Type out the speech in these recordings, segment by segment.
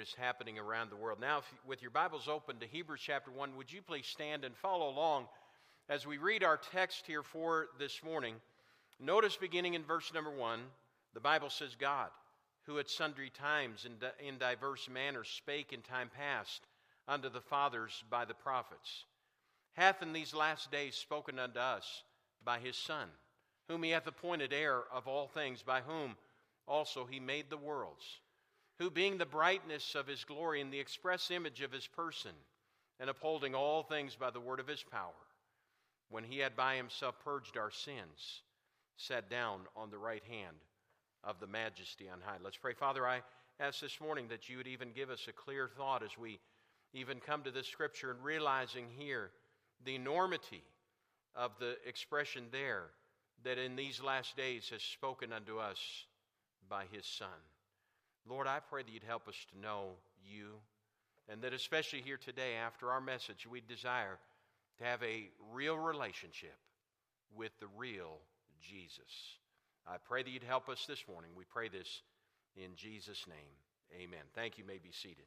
is happening around the world. Now, with your Bibles open to Hebrews chapter 1, would you please stand and follow along as we read our text here for this morning. Notice beginning in verse number 1, the Bible says, God, who at sundry times and in diverse manners spake in time past unto the fathers by the prophets, hath in these last days spoken unto us by his Son, whom he hath appointed heir of all things, by whom also he made the worlds, who being the brightness of his glory and the express image of his person, and upholding all things by the word of his power, when he had by himself purged our sins, sat down on the right hand of the majesty on high. Let's pray. Father, I ask this morning that you would even give us a clear thought as we even come to this scripture and realizing here the enormity of the expression there that in these last days has spoken unto us by his Son. Lord, I pray that you'd help us to know you, and that especially here today after our message, we desire to have a real relationship with the real Jesus. I pray that you'd help us this morning. We pray this in Jesus' name. Amen. Thank you. You may be seated.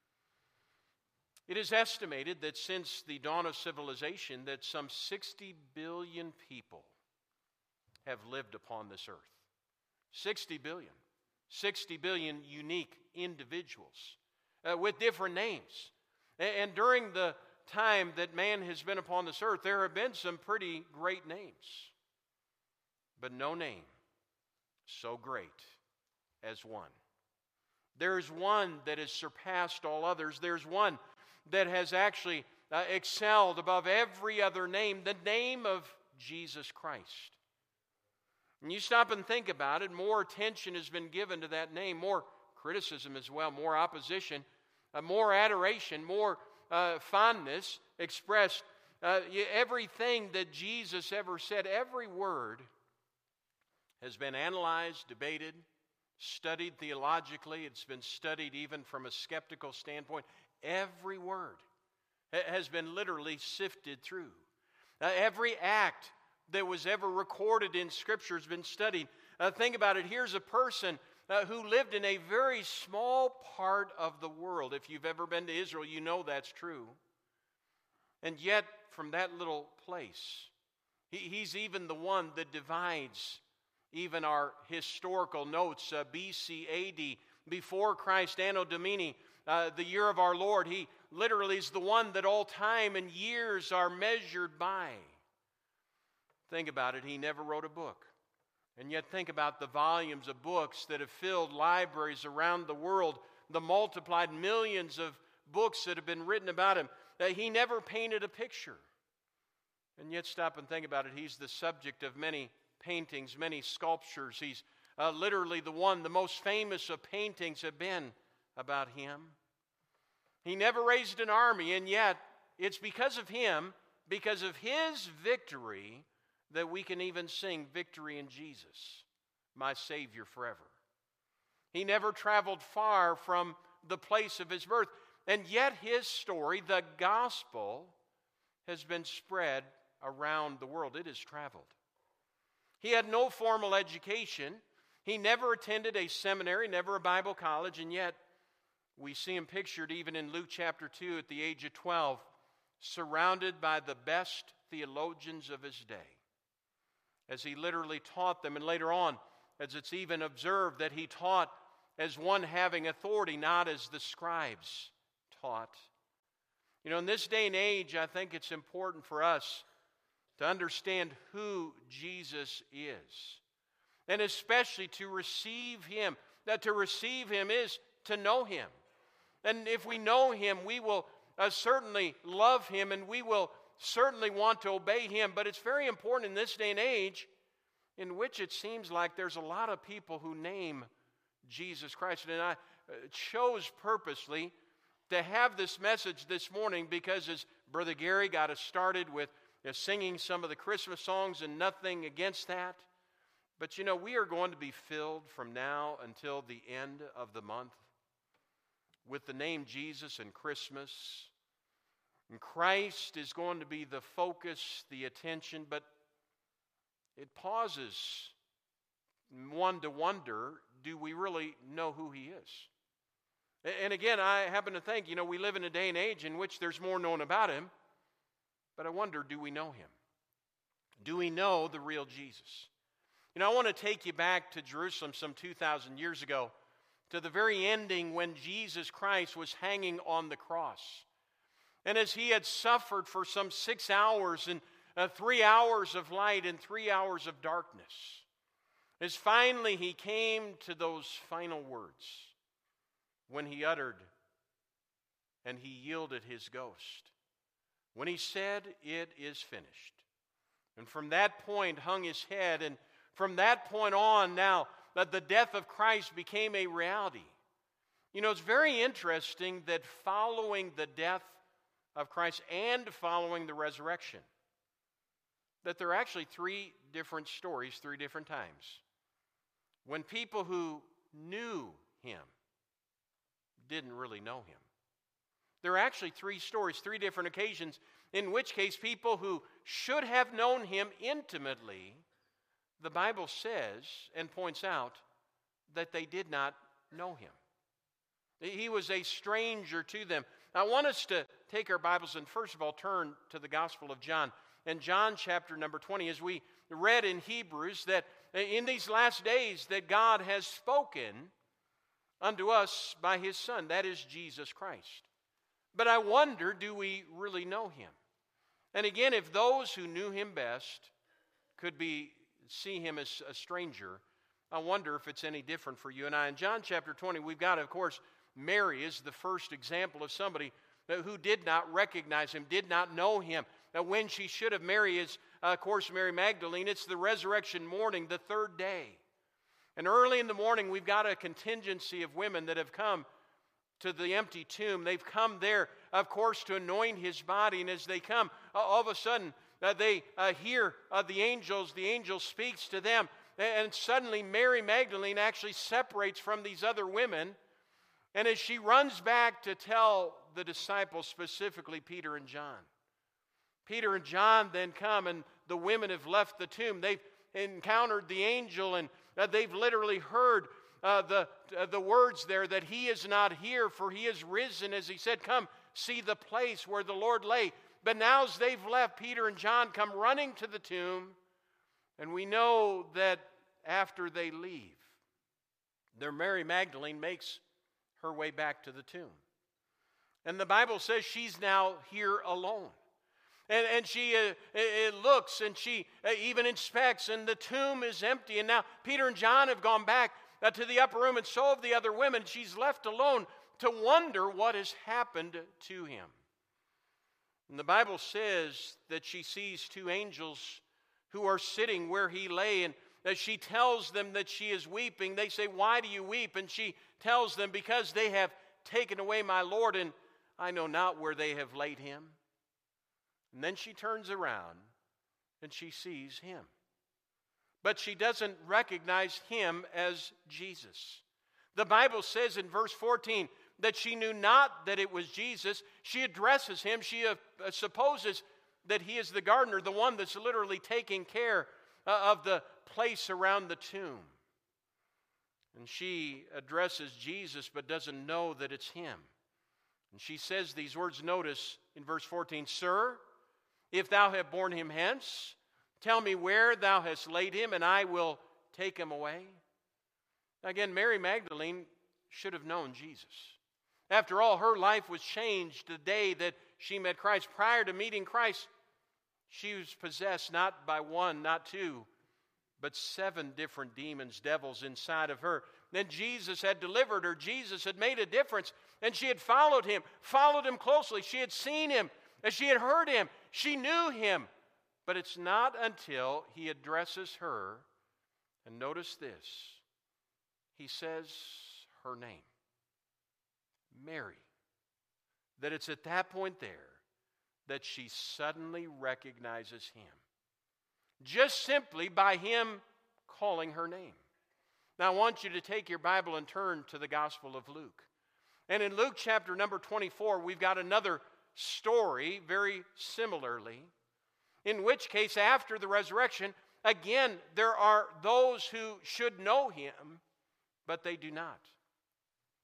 It is estimated that since the dawn of civilization that some 60 billion people have lived upon this earth. 60 billion. 60 billion unique individuals with different names. And during the time that man has been upon this earth, there have been some pretty great names. But no name so great as one. There is one that has surpassed all others. There's one that has actually excelled above every other name, the name of Jesus Christ. And you stop and think about it, more attention has been given to that name, more criticism as well, more opposition, more adoration, more fondness expressed. Everything that Jesus ever said, every word has been analyzed, debated, studied theologically. It's been studied even from a skeptical standpoint. Every word has been literally sifted through. Every act that was ever recorded in Scripture has been studied. Think about it. Here's a person who lived in a very small part of the world. If you've ever been to Israel, you know that's true. And yet, from that little place, he's even the one that divides even our historical notes, BC, AD, before Christ, Anno Domini, the year of our Lord. He literally is the one that all time and years are measured by. Think about it, he never wrote a book. And yet think about the volumes of books that have filled libraries around the world, the multiplied millions of books that have been written about him. He never painted a picture. And yet stop and think about it, he's the subject of many paintings, many sculptures. He's literally the one, the most famous of paintings have been about him. He never raised an army, and yet it's because of him, because of his victory, that we can even sing victory in Jesus, my Savior forever. He never traveled far from the place of his birth, and yet his story, the gospel, has been spread around the world. It has traveled. He had no formal education. He never attended a seminary, never a Bible college, and yet we see him pictured even in Luke chapter 2 at the age of 12, surrounded by the best theologians of his day, as he literally taught them. And later on, as it's even observed that he taught as one having authority, not as the scribes taught. You know, in this day and age, I think it's important for us to understand who Jesus is, and especially to receive him. That to receive him is to know him. And if we know him, we will certainly love him, and we will certainly want to obey him. But it's very important in this day and age in which it seems like there's a lot of people who name Jesus Christ. And I chose purposely to have this message this morning because as Brother Gary got us started with singing some of the Christmas songs, and nothing against that, but you know, we are going to be filled from now until the end of the month with the name Jesus and Christmas. And Christ is going to be the focus, the attention, but it pauses one to wonder, do we really know who he is? And again, I happen to think, we live in a day and age in which there's more known about him. But I wonder, do we know him? Do we know the real Jesus? I want to take you back to Jerusalem some 2,000 years ago, to the very ending when Jesus Christ was hanging on the cross. And as he had suffered for some 6 hours and 3 hours of light and 3 hours of darkness, as finally he came to those final words, when he uttered and he yielded his ghost, when he said, "It is finished." And from that point hung his head, and from that point on, now that the death of Christ became a reality. It's very interesting that following the death of Christ and following the resurrection, that there are actually 3 different stories, 3 different times, when people who knew him didn't really know him. There are actually 3 stories, 3 different occasions, in which case people who should have known him intimately, the Bible says and points out that they did not know him. He was a stranger to them. I want us to take our Bibles and first of all turn to the Gospel of John. And John chapter number 20, as we read in Hebrews, that in these last days that God has spoken unto us by his Son, that is Jesus Christ. But I wonder, do we really know him? And again, if those who knew him best could see him as a stranger, I wonder if it's any different for you and I. In John chapter 20, we've got, of course, Mary is the first example of somebody who did not recognize him, did not know him. Now, when she should have, Mary is, of course, Mary Magdalene. It's the resurrection morning, the 3rd day. And early in the morning, we've got a contingency of women that have come to the empty tomb. They've come there, of course, to anoint his body. And as they come, all of a sudden, they hear the angels. The angel speaks to them. And suddenly, Mary Magdalene actually separates from these other women. And as she runs back to tell the disciples, specifically Peter and John, Peter and John then come, and the women have left the tomb. They've encountered the angel, and they've literally heard the words there that he is not here, for he is risen, as he said, "Come, see the place where the Lord lay." But now as they've left, Peter and John come running to the tomb, and we know that after they leave, Mary Magdalene makes her way back to the tomb. And the Bible says she's now here alone. And she looks, and she even inspects, and the tomb is empty. And now Peter and John have gone back to the upper room, and so have the other women. She's left alone to wonder what has happened to him. And the Bible says that she sees 2 angels who are sitting where he lay, and as she tells them that she is weeping, they say, "Why do you weep?" And she tells them, "Because they have taken away my Lord, and I know not where they have laid him." And then she turns around and she sees him. But she doesn't recognize him as Jesus. The Bible says in verse 14 that she knew not that it was Jesus. She addresses him. She supposes that he is the gardener, the one that's literally taking care of the place around the tomb. And she addresses Jesus but doesn't know that it's him. And she says these words, notice in verse 14, "Sir, if thou have borne him hence, tell me where thou hast laid him, and I will take him away." Again, Mary Magdalene should have known Jesus. After all, her life was changed the day that she met Christ. Prior to meeting Christ, she was possessed not by 1, not 2, but 7 different demons, devils inside of her. Then Jesus had delivered her. Jesus had made a difference, and she had followed him closely. She had seen him, as she had heard him. She knew him. But it's not until he addresses her, and notice this, he says her name, Mary, that it's at that point there that she suddenly recognizes him, just simply by him calling her name. Now I want you to take your Bible and turn to the Gospel of Luke. And in Luke chapter number 24, we've got another story very similarly, in which case after the resurrection, again, there are those who should know him, but they do not.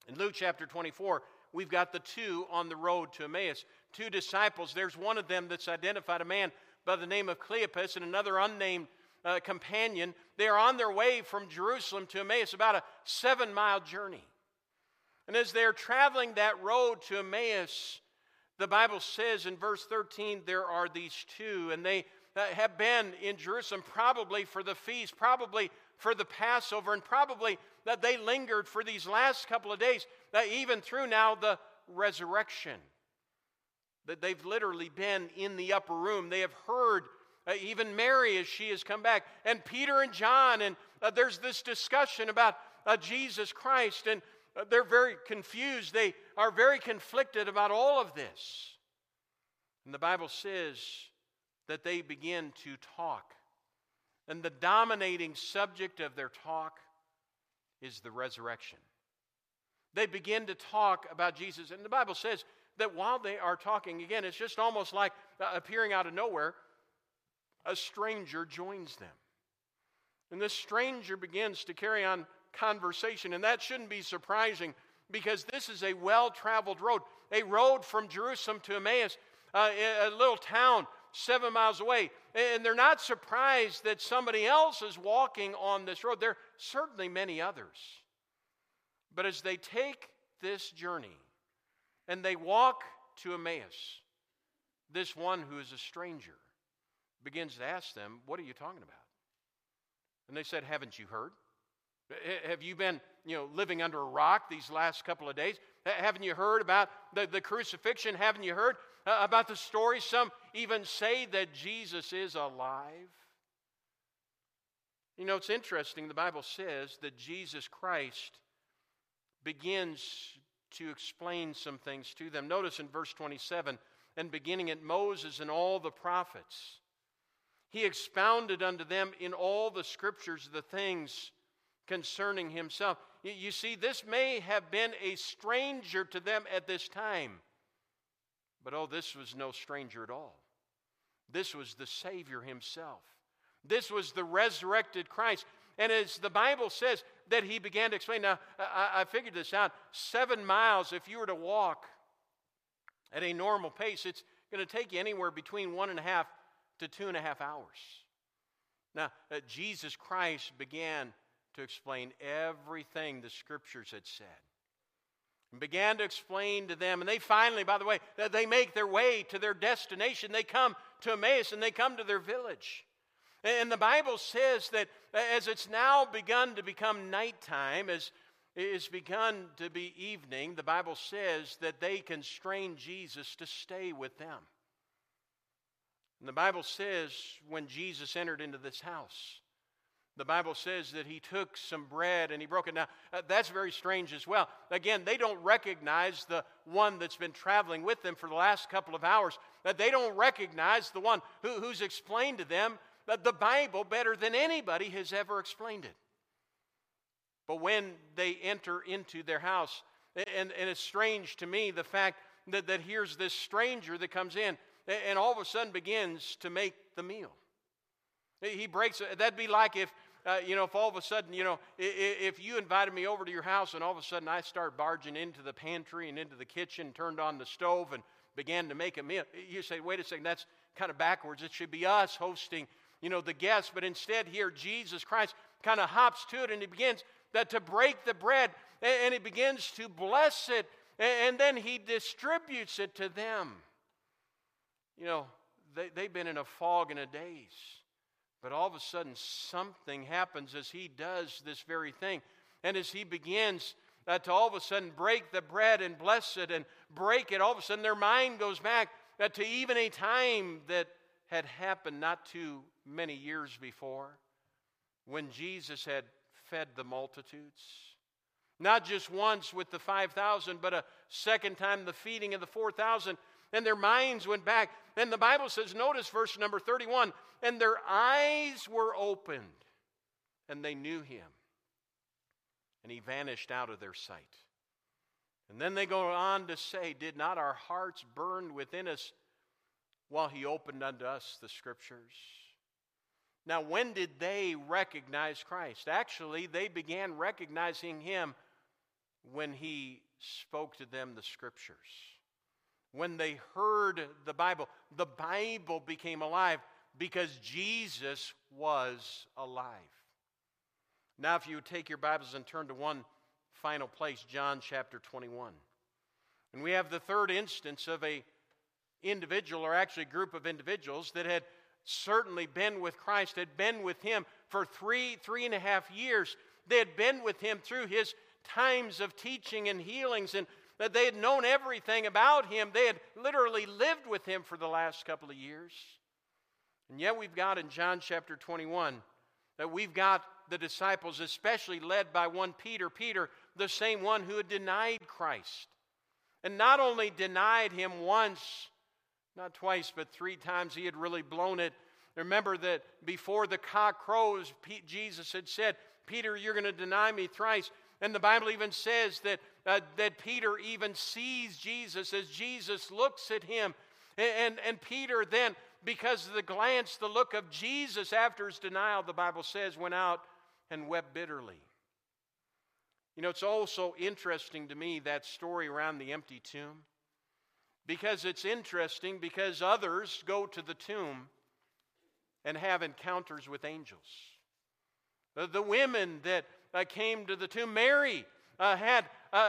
In Luke chapter 24, we've got the two on the road to Emmaus. Two disciples. There's one of them that's identified, a man by the name of Cleopas, and another unnamed companion. They are on their way from Jerusalem to Emmaus, about a 7-mile journey. And as they're traveling that road to Emmaus, the Bible says in verse 13, there are these two, and they have been in Jerusalem probably for the feast, probably for the Passover, and probably that they lingered for these last couple of days, even through now the resurrection. That they've literally been in the upper room. They have heard even Mary as she has come back, and Peter and John, and there's this discussion about Jesus Christ, and they're very confused. They are very conflicted about all of this. And the Bible says that they begin to talk. And the dominating subject of their talk is the resurrection. They begin to talk about Jesus. And the Bible says that while they are talking, again, it's just almost like appearing out of nowhere, a stranger joins them. And this stranger begins to carry on conversation. And that shouldn't be surprising, because this is a well-traveled road. A road from Jerusalem to Emmaus, a little town 7 miles away. And they're not surprised that somebody else is walking on this road. There are certainly many others. But as they take this journey and they walk to Emmaus, this one who is a stranger begins to ask them, "What are you talking about?" And they said, "Haven't you heard? Have you been, living under a rock these last couple of days? Haven't you heard about the crucifixion? Haven't you heard about the story? Some even say that Jesus is alive." It's interesting. The Bible says that Jesus Christ begins to explain some things to them. Notice in verse 27, and beginning at Moses and all the prophets, he expounded unto them in all the scriptures the things concerning himself. You see, this may have been a stranger to them at this time. But this was no stranger at all. This was the Savior himself. This was the resurrected Christ. And as the Bible says, that he began to explain. Now, I figured this out. 7 miles, if you were to walk at a normal pace, it's going to take you anywhere between 1.5 to 2.5 hours. Now, Jesus Christ began to explain everything the Scriptures had said. And began to explain to them. And they finally, by the way, they make their way to their destination. They come to Emmaus and they come to their village. And the Bible says that as it's now begun to become nighttime, as it's begun to be evening, the Bible says that they constrain Jesus to stay with them. And the Bible says when Jesus entered into this house, the Bible says that he took some bread and he broke it. Now, that's very strange as well. Again, they don't recognize the one that's been traveling with them for the last couple of hours. That they don't recognize the one who's explained to them the Bible better than anybody has ever explained it. But when they enter into their house, and it's strange to me the fact that here's this stranger that comes in and all of a sudden begins to make the meal. He breaks it. That'd be like if all of a sudden, if you invited me over to your house and all of a sudden I start barging into the pantry and into the kitchen, turned on the stove and began to make a meal. You say, wait a second, that's kind of backwards. It should be us hosting, the guests. But instead here, Jesus Christ kind of hops to it and he begins to break the bread and he begins to bless it and then he distributes it to them. They've been in a fog and a daze. But all of a sudden, something happens as he does this very thing. And as he begins to all of a sudden break the bread and bless it and break it, all of a sudden their mind goes back to even a time that had happened not too many years before when Jesus had fed the multitudes. Not just once with the 5,000, but a second time the feeding of the 4,000. And their minds went back. And the Bible says, notice verse number 31, and their eyes were opened, and they knew him. And he vanished out of their sight. And then they go on to say, did not our hearts burn within us while he opened unto us the Scriptures? Now, when did they recognize Christ? Actually, they began recognizing him when he spoke to them the Scriptures. When they heard the Bible became alive because Jesus was alive. Now, if you would take your Bibles and turn to one final place, John chapter 21. And we have the third instance of a individual, or actually a group of individuals, that had certainly been with Christ, had been with Him for three and a half years. They had been with Him through His times of teaching and healings, and that they had known everything about Him. They had literally lived with Him for the last couple of years. And yet we've got in John chapter 21 that we've got the disciples, especially led by one Peter. Peter, the same one who had denied Christ. And not only denied Him once, not twice, but 3 times. He had really blown it. Remember that before the cock crows, Jesus had said, Peter, you're going to deny me thrice. And the Bible even says that Peter even sees Jesus as Jesus looks at him. And Peter then, because of the glance, the look of Jesus after his denial, the Bible says, went out and wept bitterly. You know, it's also interesting to me, that story around the empty tomb. Because it's interesting because others go to the tomb and have encounters with angels. The women that came to the tomb, Mary had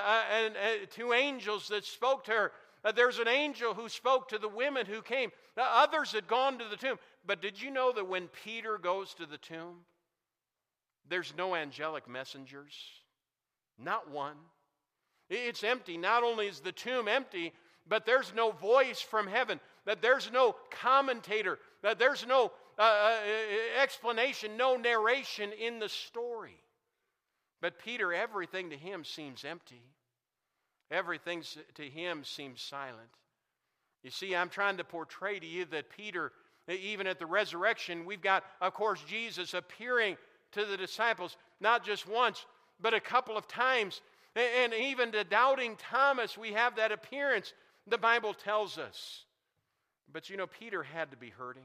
2 angels that spoke to her. There's an angel who spoke to the women who came. Others had gone to the tomb. But did you know that when Peter goes to the tomb, there's no angelic messengers? Not one. It's empty. Not only is the tomb empty, but there's no voice from heaven, that there's no commentator, that there's no explanation, no narration in the story. But Peter, everything to him seems empty. Everything to him seems silent. You see, I'm trying to portray to you that Peter, even at the resurrection, we've got, of course, Jesus appearing to the disciples, not just once, but a couple of times. And even to doubting Thomas, we have that appearance, the Bible tells us. But you know, Peter had to be hurting,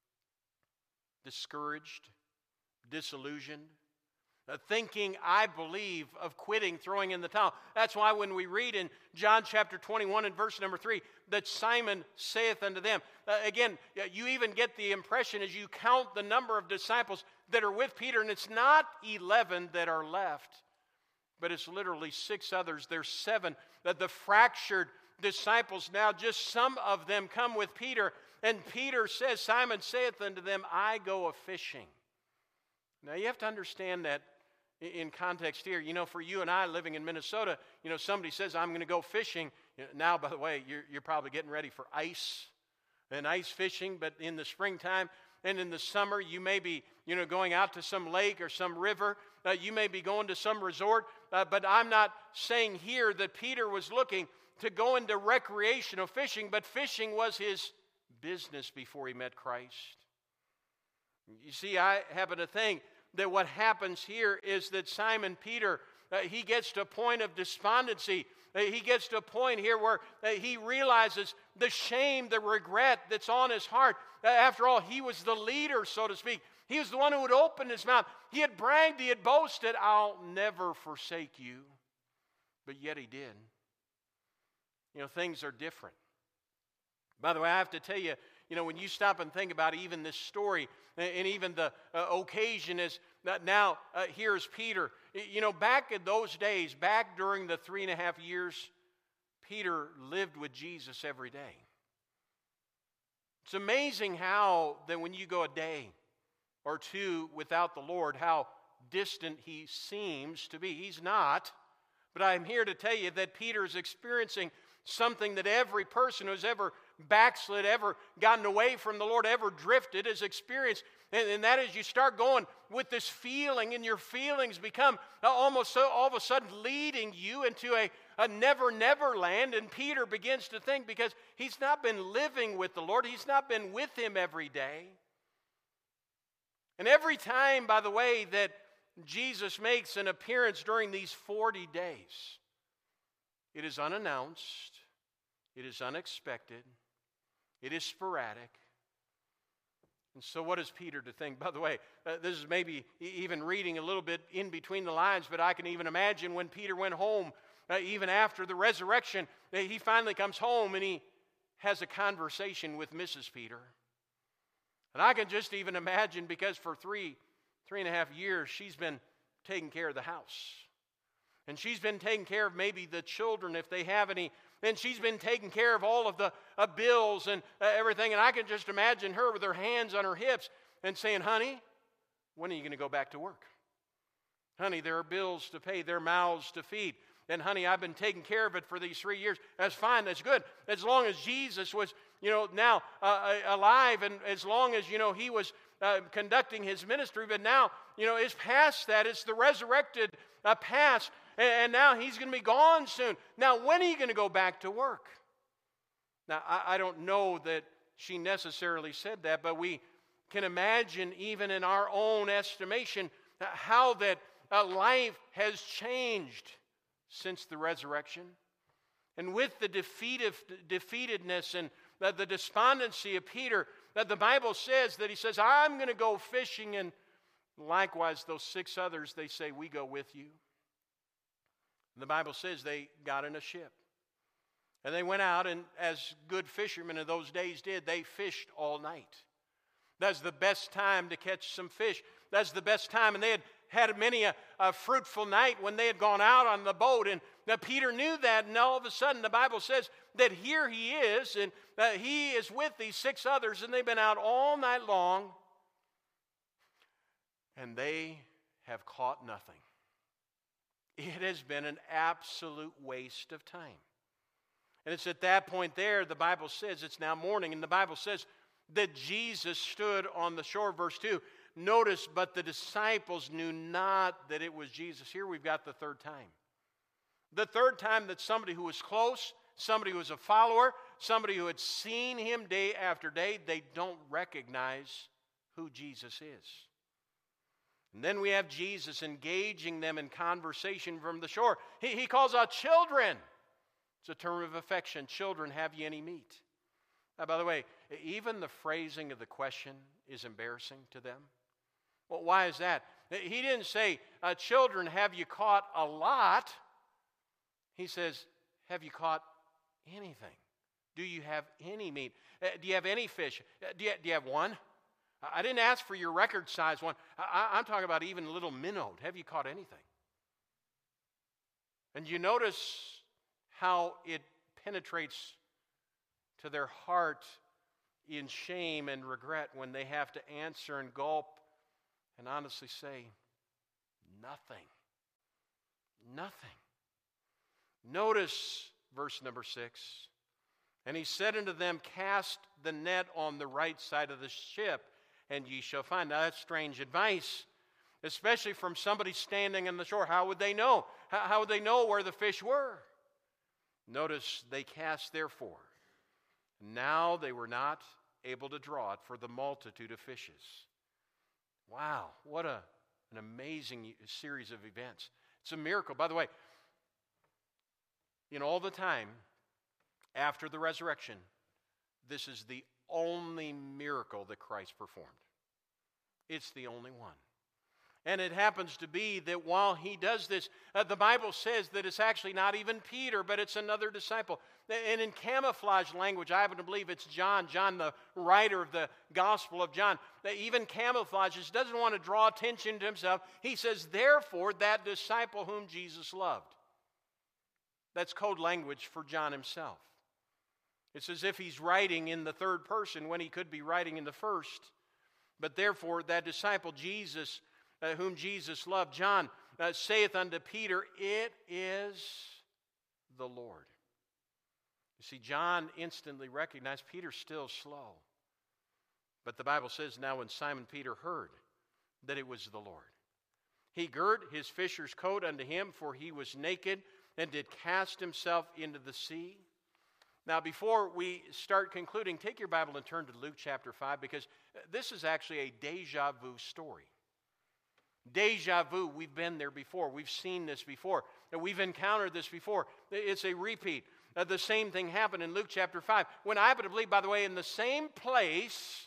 discouraged, disillusioned, thinking, I believe, of quitting, throwing in the towel. That's why when we read in John chapter 21 and verse number 3, that Simon saith unto them. Again, you even get the impression as you count the number of disciples that are with Peter, and it's not 11 that are left, but it's literally 6 others. There's 7. The fractured disciples now, just some of them come with Peter, and Peter says, Simon saith unto them, I go a-fishing. Now you have to understand that in context here. You know, for you and I living in Minnesota, you know, somebody says, I'm going to go fishing. Now, by the way, you're probably getting ready for ice fishing, but in the springtime and in the summer, you may be, you know, going out to some lake or some river. You may be going to some resort, but I'm not saying here that Peter was looking to go into recreational fishing, but fishing was his business before he met Christ. You see, I happen to think that what happens here is that Simon Peter, he gets to a point of despondency. He gets to a point here where he realizes the shame, the regret that's on his heart. After all, he was the leader, so to speak. He was the one who would open his mouth. He had bragged, he had boasted, I'll never forsake you. But yet he did. You know, things are different. By the way, I have to tell you, you know, when you stop and think about even this story and even the occasion is that now here's Peter. You know, back in those days, back during the 3.5 years, Peter lived with Jesus every day. It's amazing how that when you go a day or 2 without the Lord, how distant he seems to be. He's not. But I'm here to tell you that Peter is experiencing something that every person who's ever backslid, ever gotten away from the Lord, ever drifted has experienced. And that is, you start going with this feeling, and your feelings become almost so all of a sudden leading you into a never land. And Peter begins to think, because he's not been living with the Lord, he's not been with him every day. And every time, by the way, that Jesus makes an appearance during these 40 days, it is unannounced, it is unexpected, it is sporadic. And so what is Peter to think? By the way, this is maybe even reading a little bit in between the lines, but I can even imagine when Peter went home even after the resurrection, he finally comes home and he has a conversation with Mrs. Peter. And I can just even imagine, because for three and a half years, she's been taking care of the house. And she's been taking care of maybe the children if they have any. And she's been taking care of all of the bills and everything. And I can just imagine her with her hands on her hips and saying, honey, when are you going to go back to work? Honey, there are bills to pay. There are mouths to feed. And honey, I've been taking care of it for these 3 years. That's fine. That's good. As long as Jesus was, now alive, and as long as, he was conducting his ministry. But now, it's past that. It's the resurrected past. And now he's going to be gone soon. Now, when are you going to go back to work? Now, I don't know that she necessarily said that, but we can imagine, even in our own estimation, how that life has changed since the resurrection. And with the defeatedness and the despondency of Peter, that the Bible says that he says, I'm going to go fishing. And likewise, those 6 others, they say, we go with you. And the Bible says they got in a ship. And they went out, and as good fishermen of those days did, they fished all night. That's the best time to catch some fish. That's the best time. And they had many a fruitful night when they had gone out on the boat. And now Peter knew that, and all of a sudden the Bible says that here he is, and he is with these 6 others, and they've been out all night long, and they have caught nothing. It has been an absolute waste of time. And it's at that point there, the Bible says, it's now morning, and the Bible says that Jesus stood on the shore. Verse 2, notice, but the disciples knew not that it was Jesus. Here we've got the third time. The third time that somebody who was close, somebody who was a follower, somebody who had seen him day after day, they don't recognize who Jesus is. And then we have Jesus engaging them in conversation from the shore. He calls out children. It's a term of affection. Children, have ye any meat? By the way, even the phrasing of the question is embarrassing to them. Well, why is that? He didn't say, children, have you caught a lot? He says, have you caught anything? Do you have any meat? Do you have any fish? Do you have one? I didn't ask for your record size one. I'm talking about even a little minnow. Have you caught anything? And you notice how it penetrates to their heart in shame and regret when they have to answer and gulp and honestly say, nothing. Nothing. Notice verse number 6. And he said unto them, cast the net on the right side of the ship, and ye shall find. Now that's strange advice, especially from somebody standing on the shore. How would they know? How would they know where the fish were? Notice they cast therefore. Now they were not able to draw it for the multitude of fishes. Wow, what an amazing series of events. It's a miracle. By the way, in all the time after the resurrection, this is the only miracle that Christ performed. It's the only one. And it happens to be that while he does this, the Bible says that it's actually not even Peter, but it's another disciple. And in camouflage language, I happen to believe it's John, the writer of the Gospel of John, that even camouflages, doesn't want to draw attention to himself. He says, therefore, that disciple whom Jesus loved. That's code language for John himself. It's as if he's writing in the third person when he could be writing in the first. But therefore, that disciple, Jesus, whom Jesus loved, John, saith unto Peter, it is the Lord. You see, John instantly recognized Peter's still slow. But the Bible says, now when Simon Peter heard that it was the Lord, he girt his fisher's coat unto him, for he was naked, and did cast himself into the sea. Now, before we start concluding, take your Bible and turn to Luke chapter 5, because this is actually a deja vu story. Deja vu, we've been there before. We've seen this before. We've encountered this before. It's a repeat. The same thing happened in Luke chapter 5. When I happen to believe, by the way, in the same place,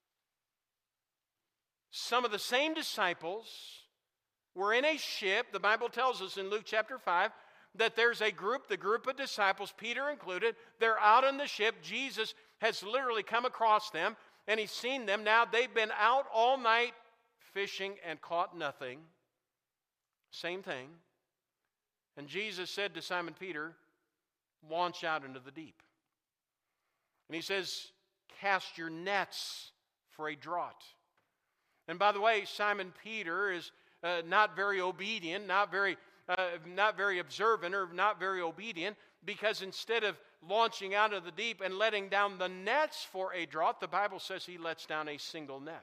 some of the same disciples were in a ship. The Bible tells us in Luke chapter 5 that there's a group, the group of disciples, Peter included, they're out on the ship. Jesus has literally come across them, and he's seen them. Now they've been out all night fishing and caught nothing. Same thing. And Jesus said to Simon Peter, launch out into the deep. And he says, cast your nets for a draught. And by the way, Simon Peter is not very obedient, not very observant, or not very obedient, because instead of launching out of the deep and letting down the nets for a draught, the Bible says he lets down a single net.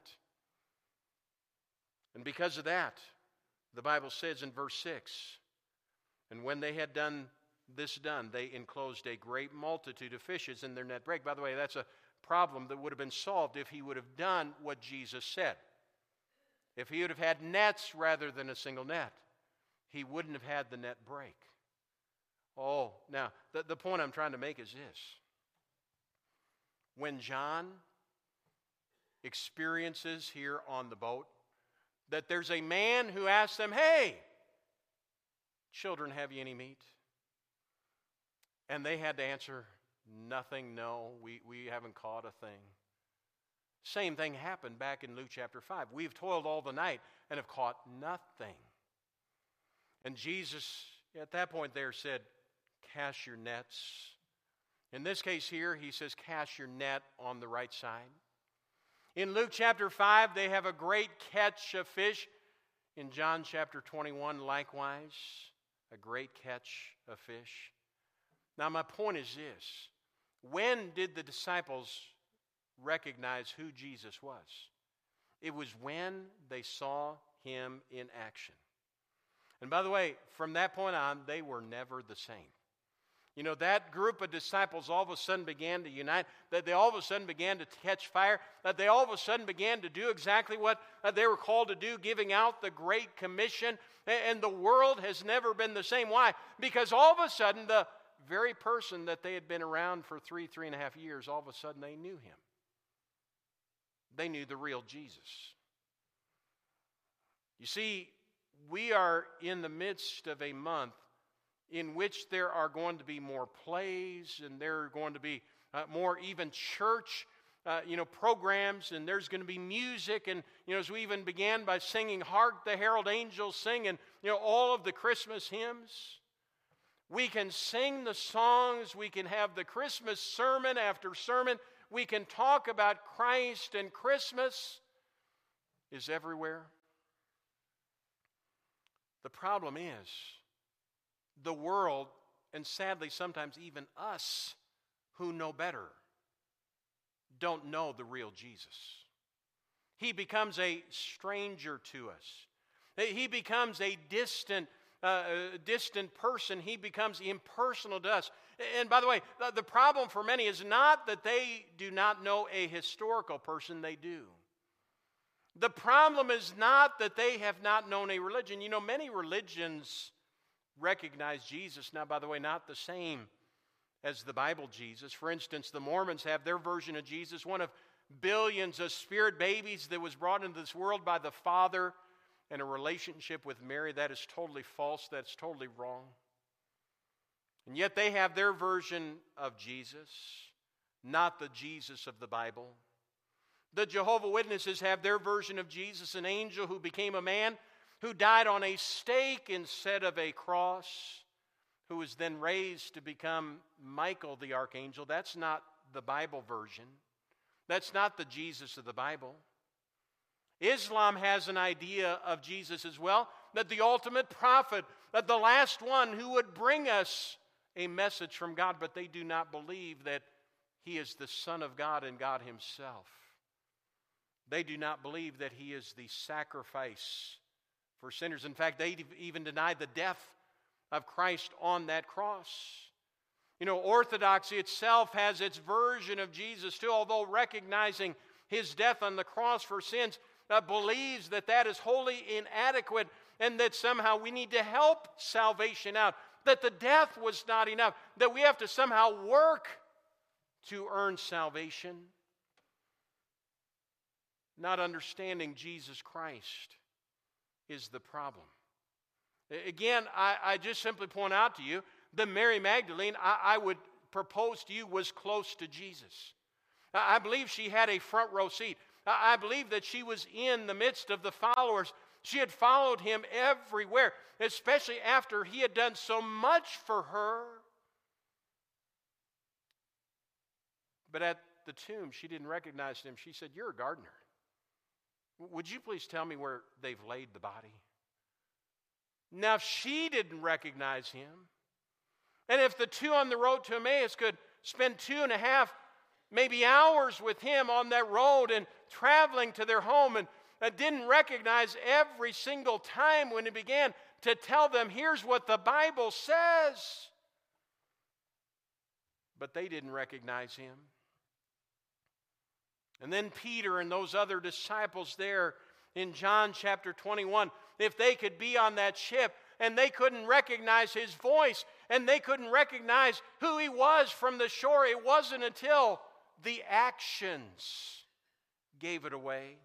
And because of that, the Bible says in verse 6, and when they had done, they enclosed a great multitude of fishes in their net brake. By the way, that's a problem that would have been solved if he would have done what Jesus said. If he would have had nets rather than a single net, he wouldn't have had the net break. Oh, now, the point I'm trying to make is this. When John experiences here on the boat that there's a man who asks them, hey, children, have you any meat? And they had to answer, nothing, no, we haven't caught a thing. Same thing happened back in Luke chapter 5. We've toiled all the night and have caught nothing. And Jesus, at that point there, said, cast your nets. In this case here, he says, cast your net on the right side. In Luke chapter 5, they have a great catch of fish. In John chapter 21, likewise, a great catch of fish. Now, my point is this. When did the disciples recognize who Jesus was? It was when they saw him in action. And by the way, from that point on, they were never the same. You know, that group of disciples all of a sudden began to unite, that they all of a sudden began to catch fire, that they all of a sudden began to do exactly what they were called to do, giving out the Great Commission, and the world has never been the same. Why? Because all of a sudden, the very person that they had been around for 3.5 years, all of a sudden they knew him. They knew the real Jesus. You see, we are in the midst of a month in which there are going to be more plays, and there are going to be more even church programs, and there's going to be music. And as we even began by singing Hark the Herald Angels Sing, and all of the Christmas hymns, we can sing the songs, we can have the Christmas sermon after sermon, we can talk about Christ, and Christmas is everywhere. The problem is, the world, and sadly sometimes even us who know better, don't know the real Jesus. He becomes a stranger to us. He becomes a distant person. He becomes impersonal to us. And by the way, the problem for many is not that they do not know a historical person. They do. The problem is not that they have not known a religion. Many religions recognize Jesus. Now, by the way, not the same as the Bible Jesus. For instance, the Mormons have their version of Jesus, one of billions of spirit babies that was brought into this world by the Father and a relationship with Mary. That is totally false. That's totally wrong. And yet they have their version of Jesus, not the Jesus of the Bible. The Jehovah's Witnesses have their version of Jesus, an angel who became a man, who died on a stake instead of a cross, who was then raised to become Michael the archangel. That's not the Bible version. That's not the Jesus of the Bible. Islam has an idea of Jesus as well, that the ultimate prophet, that the last one who would bring us a message from God, but they do not believe that he is the Son of God and God himself. They do not believe that he is the sacrifice for sinners. In fact, they even deny the death of Christ on that cross. Orthodoxy itself has its version of Jesus too, although recognizing his death on the cross for sins, believes that that is wholly inadequate and that somehow we need to help salvation out, that the death was not enough, that we have to somehow work to earn salvation. Not understanding Jesus Christ is the problem. Again, I just simply point out to you that Mary Magdalene, I would propose to you, was close to Jesus. I believe she had a front row seat. I believe that she was in the midst of the followers. She had followed him everywhere, especially after he had done so much for her. But at the tomb, she didn't recognize him. She said, "You're a gardener. Would you please tell me where they've laid the body?" Now, if she didn't recognize him, and if the two on the road to Emmaus could spend 2.5, maybe hours with him on that road and traveling to their home, and didn't recognize every single time when he began to tell them, "Here's what the Bible says," but they didn't recognize him. And then Peter and those other disciples there in John chapter 21, if they could be on that ship and they couldn't recognize his voice and they couldn't recognize who he was from the shore, it wasn't until the actions gave it away.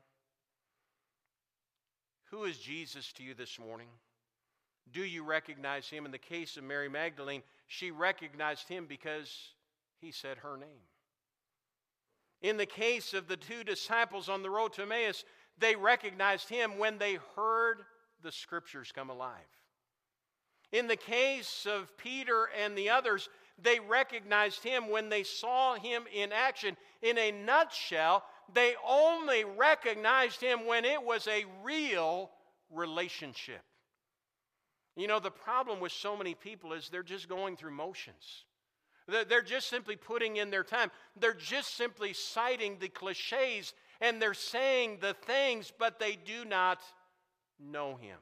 Who is Jesus to you this morning? Do you recognize him? In the case of Mary Magdalene, she recognized him because he said her name. In the case of the two disciples on the road to Emmaus, they recognized him when they heard the Scriptures come alive. In the case of Peter and the others, they recognized him when they saw him in action. In a nutshell, they only recognized him when it was a real relationship. You know, the problem with so many people is they're just going through motions. They're just simply putting in their time. They're just simply citing the cliches, and they're saying the things, but they do not know him.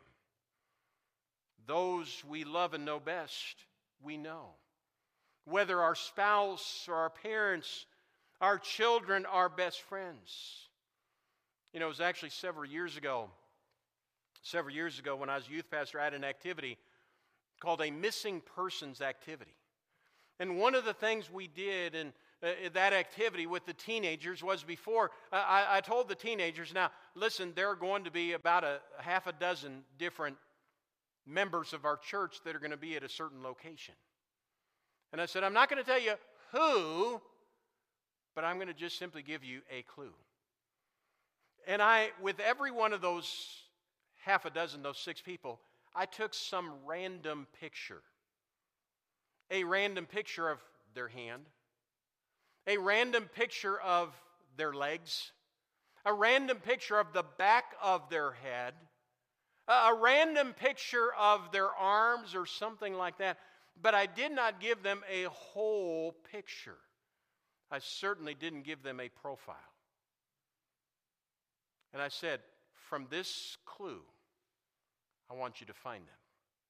Those we love and know best, we know. Whether our spouse or our parents, our children, our best friends. You know, it was actually several years ago when I was youth pastor, I had an activity called a missing persons activity. And one of the things we did in that activity with the teenagers was before, I told the teenagers, now listen, there are going to be about a half a dozen different members of our church that are going to be at a certain location. And I said, I'm not going to tell you who, but I'm going to just simply give you a clue. And with every one of those half a dozen, those 6 people, I took some random picture. A random picture of their hand, a random picture of their legs, a random picture of the back of their head, a random picture of their arms or something like that. But I did not give them a whole picture. I certainly didn't give them a profile. And I said, from this clue, I want you to find them.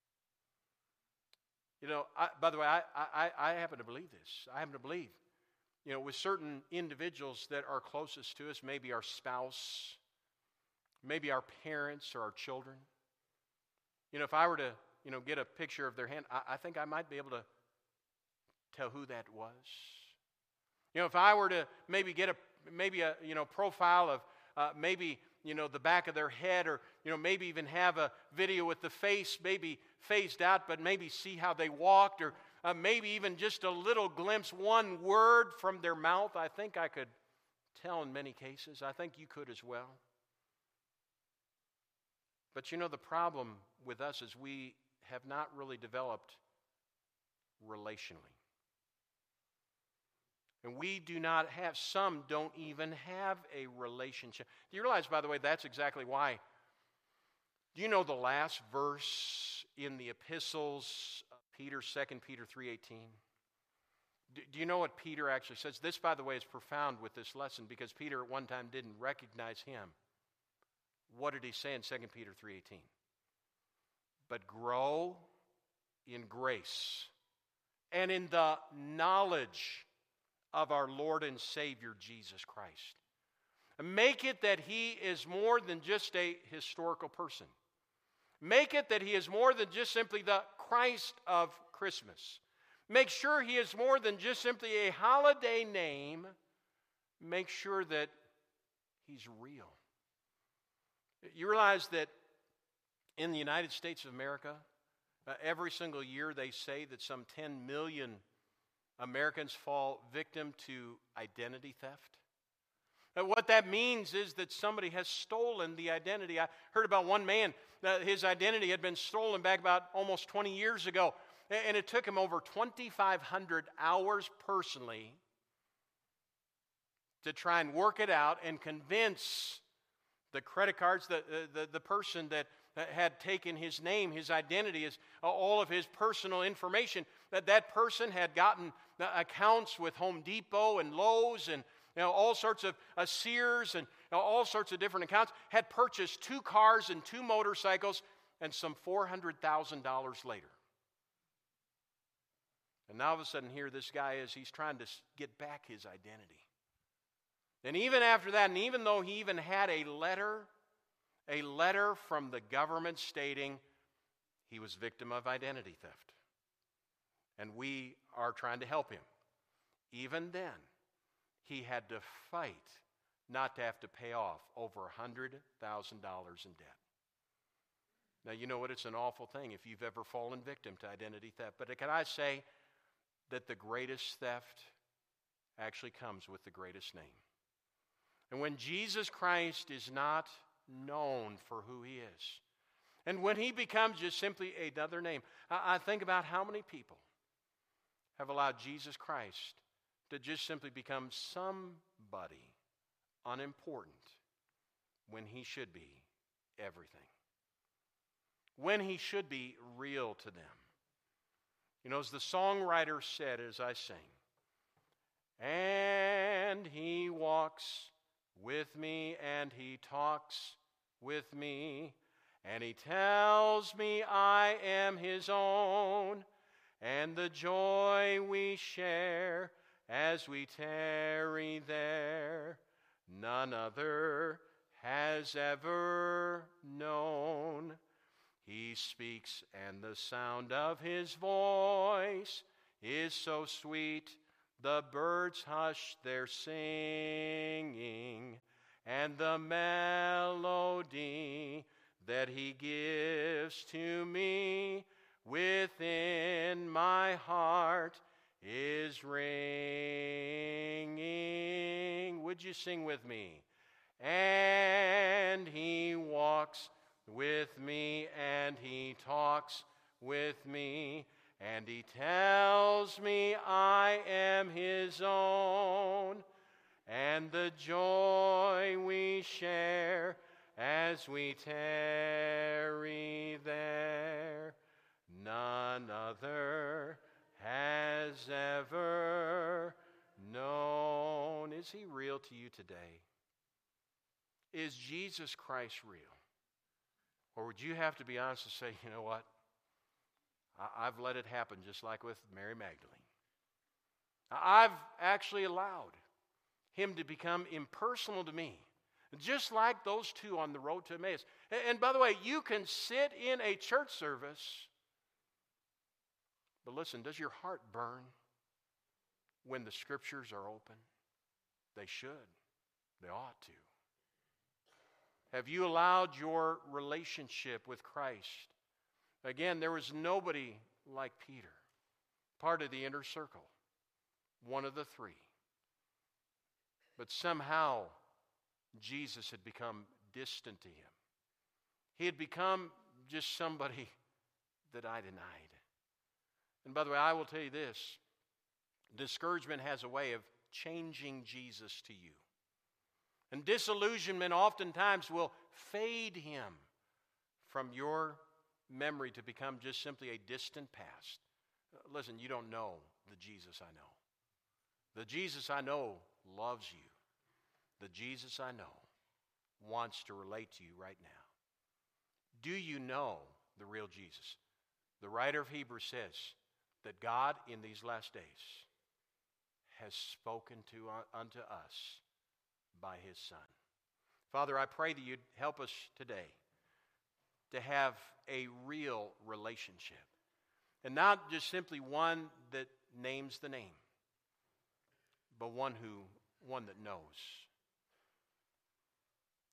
You know, by the way, I happen to believe this. I happen to believe, you know, with certain individuals that are closest to us, maybe our spouse, maybe our parents or our children. You know, if I were to, you know, get a picture of their hand, I think I might be able to tell who that was. You know, if I were to maybe get a you know, profile of maybe, you know, the back of their head, or, you know, maybe even have a video with the face maybe phased out, but maybe see how they walked, or maybe even just a little glimpse, one word from their mouth, I think I could tell in many cases. I think you could as well. But you know, the problem with us is we have not really developed relationally. And we do not have, some don't even have a relationship. Do you realize, by the way, that's exactly why? Do you know the last verse in the epistles of Peter, 2 Peter 3:18? Do you know what Peter actually says? This, by the way, is profound with this lesson, because Peter at one time didn't recognize him. What did he say in 2 Peter 3:18? But grow in grace and in the knowledge of our Lord and Savior, Jesus Christ. Make it that he is more than just a historical person. Make it that he is more than just simply the Christ of Christmas. Make sure he is more than just simply a holiday name. Make sure that he's real. You realize that in the United States of America, Every single year they say that some 10 million Americans fall victim to identity theft. What that means is that somebody has stolen the identity. I heard about one man, his identity had been stolen back about almost 20 years ago. And it took him over 2,500 hours personally to try and work it out and convince the credit cards, the person that had taken his name, his identity, all of his personal information, that person had gotten accounts with Home Depot and Lowe's and all sorts of Sears and all sorts of different accounts, had purchased 2 cars and 2 motorcycles, and some $400,000 later. And now all of a sudden here this guy is, he's trying to get back his identity. And even after that, and even though he even had a letter from the government stating he was victim of identity theft. And we are trying to help him. Even then, he had to fight not to have to pay off over $100,000 in debt. Now, you know what? It's an awful thing if you've ever fallen victim to identity theft. But can I say that the greatest theft actually comes with the greatest name? And when Jesus Christ is not known for who he is, and when he becomes just simply another name, I think about how many people have allowed Jesus Christ to just simply become somebody unimportant when he should be everything. When he should be real to them. You know, as the songwriter said as I sang, and he walks with me and he talks with me, and he tells me I am his own, and the joy we share as we tarry there, none other has ever known. He speaks, and the sound of his voice is so sweet, the birds hush their singing, and the melody that he gives to me within my heart is ringing. Would you sing with me? And he walks with me, and he talks with me, and he tells me I am his own, and the joy we share as we tarry there, none other has ever known. Is he real to you today? Is Jesus Christ real? Or would you have to be honest and say, you know what? I've let it happen just like with Mary Magdalene. I've actually allowed him to become impersonal to me, just like those two on the road to Emmaus. And by the way, you can sit in a church service, but listen, does your heart burn when the scriptures are open? They should. They ought to. Have you allowed your relationship with Christ? Again, there was nobody like Peter, part of the inner circle, one of the 3. But somehow, Jesus had become distant to him. He had become just somebody that I denied. And by the way, I will tell you this, discouragement has a way of changing Jesus to you. And disillusionment oftentimes will fade him from your memory to become just simply a distant past. Listen, you don't know the Jesus I know. The Jesus I know loves you. The Jesus I know wants to relate to you right now. Do you know the real Jesus? The writer of Hebrews says that God in these last days has spoken unto us by his Son. Father, I pray that you'd help us today to have a real relationship, and not just simply one that names the name, but one that knows.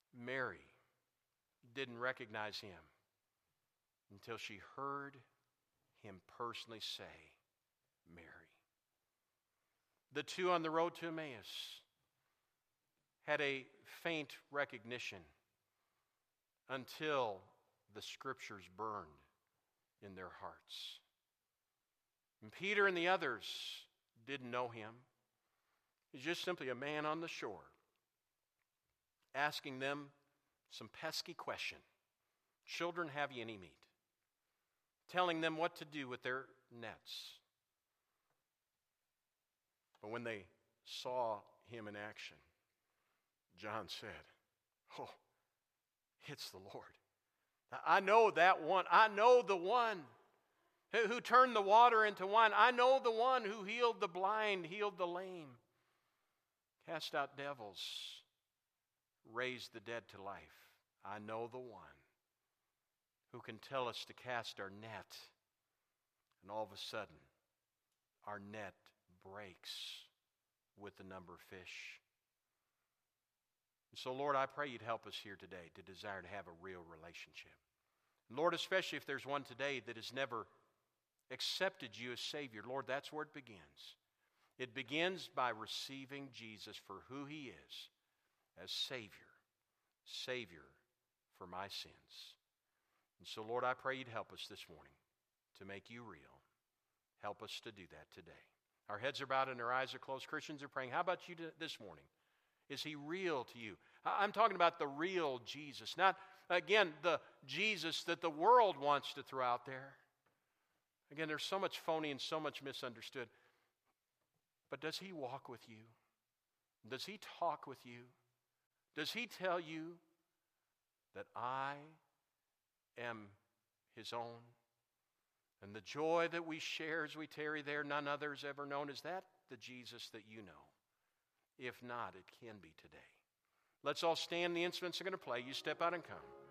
Mary didn't recognize him until she heard him personally say, Mary. The two on the road to Emmaus had a faint recognition until the Scriptures burned in their hearts. And Peter and the others didn't know him. He's just simply a man on the shore asking them some pesky question. Children, have ye any meat? Telling them what to do with their nets. But when they saw him in action, John said, oh, it's the Lord. I know that one. I know the one who turned the water into wine. I know the one who healed the blind, healed the lame, cast out devils, raised the dead to life. I know the one who can tell us to cast our net, and all of a sudden, our net breaks with the number of fish. And so, Lord, I pray you'd help us here today to desire to have a real relationship. And Lord, especially if there's one today that has never accepted you as Savior, Lord, that's where it begins. It begins by receiving Jesus for who he is as Savior for my sins. And so, Lord, I pray you'd help us this morning to make you real. Help us to do that today. Our heads are bowed and our eyes are closed. Christians are praying. How about you this morning? Is he real to you? I'm talking about the real Jesus, not, again, the Jesus that the world wants to throw out there. Again, there's so much phony and so much misunderstood. But does he walk with you? Does he talk with you? Does he tell you that I am his own? And the joy that we share as we tarry there, none other has ever known. Is that the Jesus that you know? If not, it can be today. Let's all stand. The instruments are going to play. You step out and come.